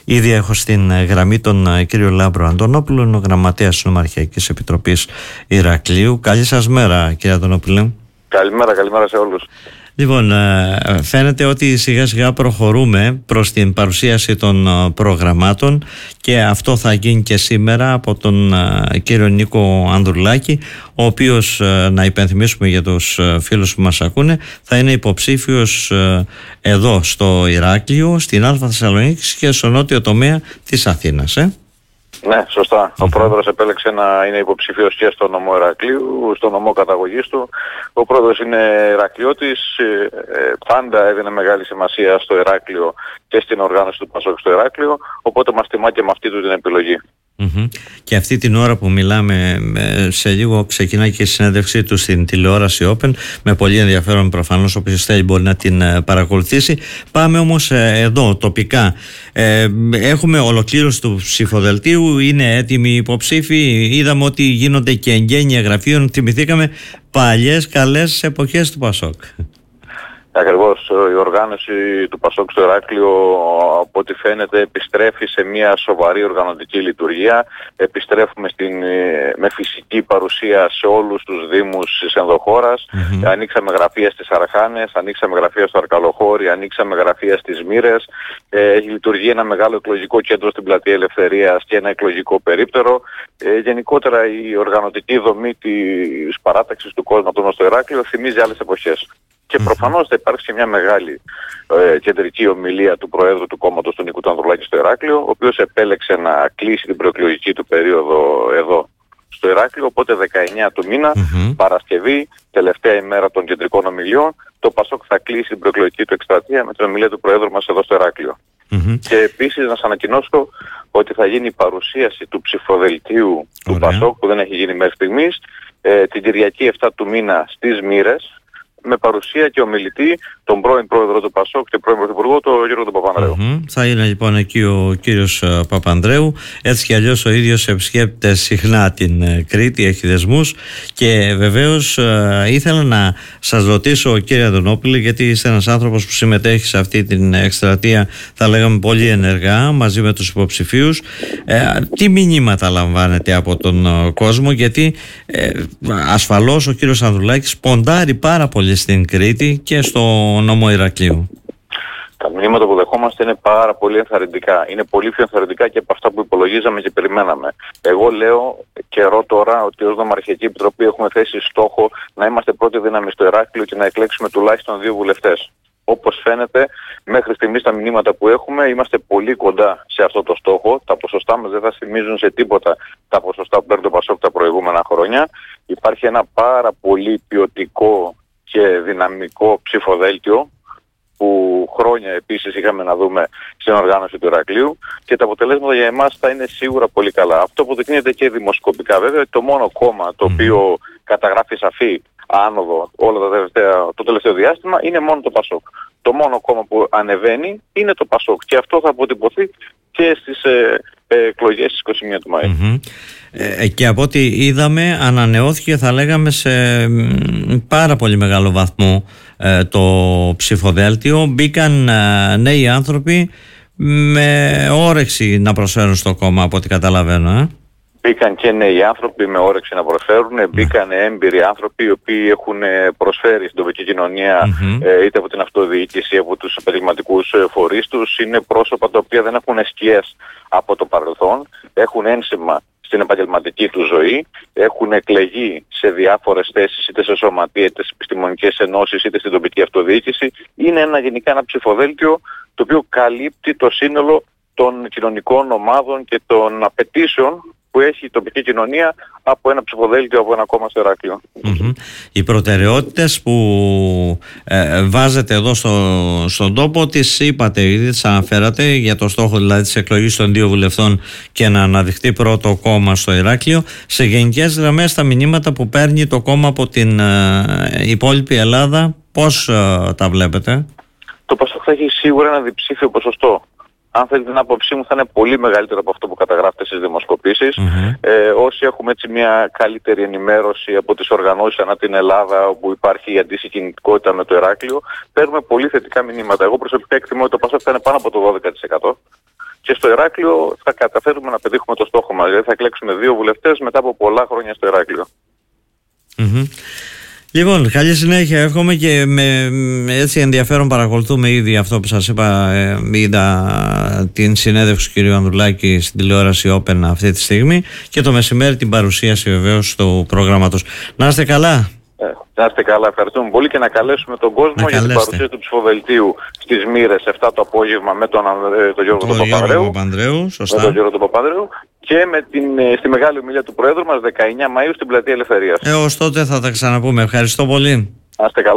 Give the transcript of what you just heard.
Ήδη έχω στην γραμμή τον κύριο Λάμπρο Αντωνόπουλο, είναι ο γραμματέας της Νομαρχιακής Επιτροπής Ηρακλείου. Καλή σας μέρα, κύριε Αντωνόπουλε. Καλημέρα σε όλους. Λοιπόν, φαίνεται ότι σιγά σιγά προχωρούμε προς την παρουσίαση των προγραμμάτων και αυτό θα γίνει και σήμερα από τον κύριο Νίκο Ανδρουλάκη, ο οποίος, να υπενθυμίσουμε για τους φίλους που μας ακούνε, θα είναι υποψήφιος εδώ στο Ηράκλειο, στην Α Θεσσαλονίκης και στο νότιο τομέα της Αθήνας. Ναι, σωστά. Ο πρόεδρος επέλεξε να είναι υποψηφίος και στο νομό Ηρακλείου, στο νομό καταγωγής του. Ο πρόεδρος είναι Ηρακλειώτης, πάντα έδινε μεγάλη σημασία στο Ηράκλειο και στην οργάνωση του Πασόκ στο Ηράκλειο, οπότε μας τιμά και με αυτή του την επιλογή. Και αυτή την ώρα που μιλάμε, σε λίγο ξεκινάει και η συνέντευξή του στην τηλεόραση Open, με πολύ ενδιαφέρον προφανώς, όποιος θέλει μπορεί να την παρακολουθήσει. Πάμε όμως εδώ τοπικά. Έχουμε ολοκλήρωση του ψηφοδελτίου, είναι έτοιμοι οι υποψήφοι, είδαμε ότι γίνονται και εγγένεια γραφείων, θυμηθήκαμε παλιές καλές εποχές του Πασόκ. Ακριβώς, η οργάνωση του Πασόκ στο Ηράκλειο, από ό,τι φαίνεται, επιστρέφει σε μια σοβαρή οργανωτική λειτουργία. Επιστρέφουμε με φυσική παρουσία σε όλους τους δήμους της ενδοχώρας. Ανοίξαμε γραφεία στις Αρχάνες, ανοίξαμε γραφεία στο Αρκαλοχώρι, ανοίξαμε γραφεία στις Μοίρες. Λειτουργεί ένα μεγάλο εκλογικό κέντρο στην Πλατεία Ελευθερίας και ένα εκλογικό περίπτερο. Γενικότερα η οργανωτική δομή της παράταξης του κόσμου στο Ηράκλειο θυμίζει άλλες εποχές. Και προφανώς θα υπάρξει και μια μεγάλη κεντρική ομιλία του Προέδρου του κόμματος του Νίκου Ανδρουλάκη στο Ηράκλειο, ο οποίος επέλεξε να κλείσει την προεκλογική του περίοδο εδώ στο Ηράκλειο, οπότε 19 του μήνα, Παρασκευή, τελευταία ημέρα των κεντρικών ομιλιών, το Πασόκ θα κλείσει την προεκλογική του εκστρατεία με την ομιλία του Προέδρου μας εδώ στο Ηράκλειο. Και επίσης να σας ανακοινώσω ότι θα γίνει η παρουσίαση του ψηφοδελτίου του Πασόκ, που δεν έχει γίνει μέχρι στιγμής, την Κυριακή 7 του μήνα στις Μοίρες, με παρουσία και ομιλητή τον πρώην πρόεδρο του Πασόκ και πρώην πρωθυπουργό, τον Γιώργο τον Παπανδρέου. Θα είναι λοιπόν εκεί ο κύριος Παπανδρέου. Έτσι κι αλλιώς ο ίδιος επισκέπτεται συχνά την Κρήτη, έχει δεσμούς. Και βεβαίως ήθελα να σας ρωτήσω, κύριε Αντωνόπουλε, γιατί είστε ένας άνθρωπος που συμμετέχει σε αυτή την εκστρατεία, θα λέγαμε πολύ ενεργά, μαζί με τους υποψηφίους. Τι μηνύματα λαμβάνετε από τον κόσμο, γιατί ασφαλώς ο κύριος Ανδρουλάκης ποντάρει πάρα πολύ στην Κρήτη και στο νομό Ηρακλείου. Τα μηνύματα που δεχόμαστε είναι πάρα πολύ ενθαρρυντικά. Είναι πολύ πιο ενθαρρυντικά και από αυτά που υπολογίζαμε και περιμέναμε. Εγώ λέω καιρό τώρα ότι ως Νομαρχιακή Επιτροπή έχουμε θέσει στόχο να είμαστε πρώτη δύναμη στο Ηράκλειο και να εκλέξουμε τουλάχιστον 2 βουλευτές. Όπως φαίνεται, μέχρι στιγμής τα μηνύματα που έχουμε είμαστε πολύ κοντά σε αυτό το στόχο. Τα ποσοστά μας δεν θα θυμίζουν σε τίποτα τα ποσοστά που παίρνει το Πασόκ τα προηγούμενα χρόνια. Υπάρχει ένα πάρα πολύ ποιοτικό και δυναμικό ψηφοδέλτιο που χρόνια επίσης είχαμε να δούμε στην οργάνωση του Ηρακλείου, και τα αποτελέσματα για εμάς θα είναι σίγουρα πολύ καλά. Αυτό αποδεικνύεται και δημοσκοπικά. Βέβαια το μόνο κόμμα το οποίο καταγράφει σαφή άνοδο το τελευταίο διάστημα είναι μόνο το Πασόκ. Το μόνο κόμμα που ανεβαίνει είναι το Πασόκ, και αυτό θα αποτυπωθεί και στις εκλογές στις 21 του Μαΐου. Και από ό,τι είδαμε ανανεώθηκε, θα λέγαμε, σε πάρα πολύ μεγάλο βαθμό το ψηφοδέλτιο. Μπήκαν νέοι άνθρωποι με όρεξη να προσφέρουν στο κόμμα, από ό,τι καταλαβαίνω. Μπήκαν και νέοι άνθρωποι με όρεξη να προσφέρουν, μπήκαν έμπειροι άνθρωποι οι οποίοι έχουν προσφέρει στην τοπική κοινωνία, είτε από την αυτοδιοίκηση, από τους επαγγελματικούς φορείς τους. Είναι πρόσωπα τα οποία δεν έχουν σκιές από το παρελθόν, έχουν ένσημα στην επαγγελματική του ζωή, έχουν εκλεγεί σε διάφορες θέσεις, είτε σε σωματεία, είτε σε επιστημονικές ενώσεις, είτε στην τοπική αυτοδιοίκηση. Είναι γενικά ένα ψηφοδέλτιο το οποίο καλύπτει το σύνολο των κοινωνικών ομάδων και των απαιτήσεων που έχει η τοπική κοινωνία από ένα ψηφοδέλτιο, από ένα κόμμα στο Ηράκλειο. Οι προτεραιότητες που βάζετε εδώ στον τόπο, τις είπατε ήδη, τις αναφέρατε, για το στόχο δηλαδή της εκλογής των 2 βουλευτών και να αναδειχθεί πρώτο κόμμα στο Ηράκλειο. Σε γενικές γραμμές, τα μηνύματα που παίρνει το κόμμα από την υπόλοιπη Ελλάδα, πώς τα βλέπετε? Το Πασόκ θα έχει σίγουρα ένα διψήφιο ποσοστό. Αν θέλετε την άποψή μου, θα είναι πολύ μεγαλύτερο από αυτό που καταγράφεται στις δημοσκοπήσεις. Όσοι έχουμε έτσι μια καλύτερη ενημέρωση από τις οργανώσεις ανά την Ελλάδα, όπου υπάρχει η αντίστοιχη κινητικότητα με το Ηράκλειο, παίρνουμε πολύ θετικά μηνύματα. Εγώ προσωπικά εκτιμώ ότι το Πασόκ θα είναι πάνω από το 12%. και στο Ηράκλειο θα καταφέρουμε να πετύχουμε το στόχο μας. Δηλαδή θα εκλέξουμε 2 βουλευτές μετά από πολλά χρόνια στο Ηράκλειο. Λοιπόν, καλή συνέχεια. Εύχομαι και με έτσι ενδιαφέρον παρακολουθούμε ήδη αυτό που σας είπα. Είδα την συνέντευξη του κ. Ανδρουλάκη στην τηλεόραση Open αυτή τη στιγμή και το μεσημέρι την παρουσίαση βεβαίως του προγράμματος. Να είστε καλά. Να είστε καλά, ευχαριστούμε πολύ και να καλέσουμε τον κόσμο για την παρουσία του ψηφοδελτίου στις Μοίρες 7 το απόγευμα με τον Γιώργο τον Παπανδρέου. Σωστά. Με τον Γιώργο τον Παπανδρέου και στη μεγάλη ομιλία του Προέδρου μας 19 Μαΐου στην Πλατεία Ελευθερίας. Έως τότε θα τα ξαναπούμε. Ευχαριστώ πολύ. Να είστε καλά.